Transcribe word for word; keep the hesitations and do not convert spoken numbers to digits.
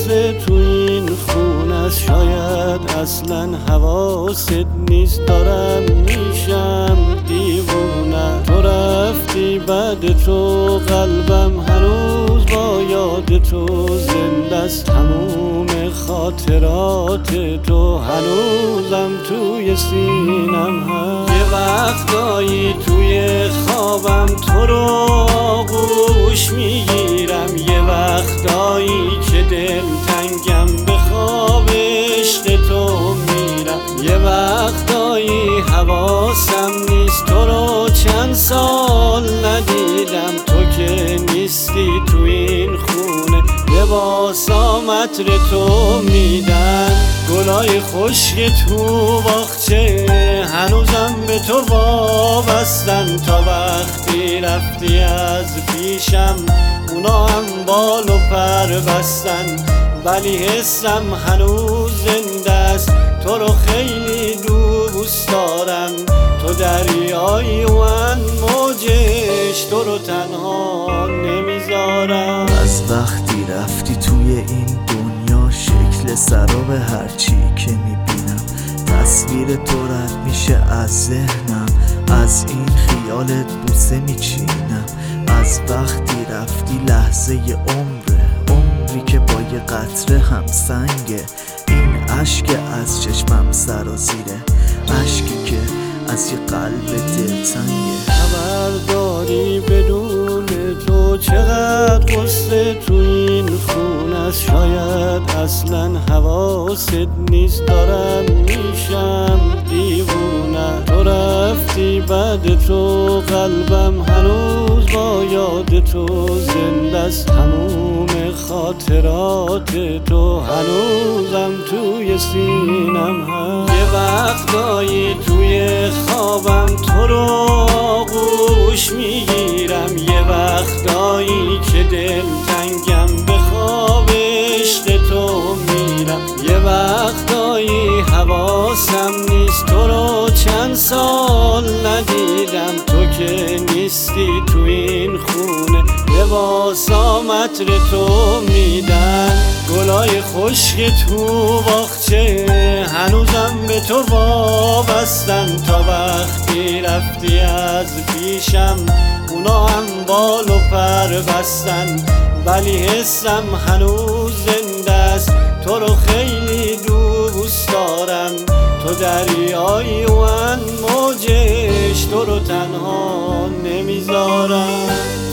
غصه تو این خون است، شاید اصلا حواست نیست، دارم میشم دیوونه. تو رفتی بعد تو قلبم هنوز با یاد تو زنده است، تموم خاطرات تو هنوزم توی سینم هست. یه وقتایی توی خوابم تو رو آغوش میگیرم، یه وقتایی که دل تنگم به خواب عشق تو میرم، یه وقتایی حواسم نیست تو رو چند سال ندیدم. تو که نیستی تو این خونه لباسام عطر تو میدن، گلای خشک تو باغچه هنوزم به تو وابستن. تا وقتی رفتی از پیشم اونا هم بال و پر بستن، ولی حسم هنوز زنده است، تو رو خیلی دوست دارم. تو دریایی و من موجش، تو رو تنها نمیذارم. از وقتی رفتی توی این دنیا شکل سراب هرچی که میبینم، تصویر تو رد میشه از ذهنم، از این خیالت بوسه میچینم. از وقتی رفتی لحظه عمره، عمری که با یه قطره هم سنگه. این اشک از چشمم سرازیره، اشکی که از یه قلب دلتنگه. خبر داری بدون تو چقدر غصه تو این خون است، شاید اصلا حواست نیست، دارم میشم دیوونه. تو رفتی بعد تو قلبم هنوز با یاد تو زنده است، تموم خاطرات تو هنوزم توی سینم هست. یه وقتایی توی خوابم تو رو آغوش میگیرم، یه وقتایی که دل تنگم به خواب عشق تو میرم، یه وقتایی حواسم نیست تو رو چند سال ندیدم. تو که نیستی تو این خونه لباسام عطر تو میدن، گلای خشک تو باغچه هنوزم به تو وابستن. تا وقتی رفتی از پیشم اونا هم بال و پر بستن، ولی حسم هنوز زنده است، تو رو خیلی دوست دارم. تو دریایی و من موجش، تو رو تنها نمیذارم.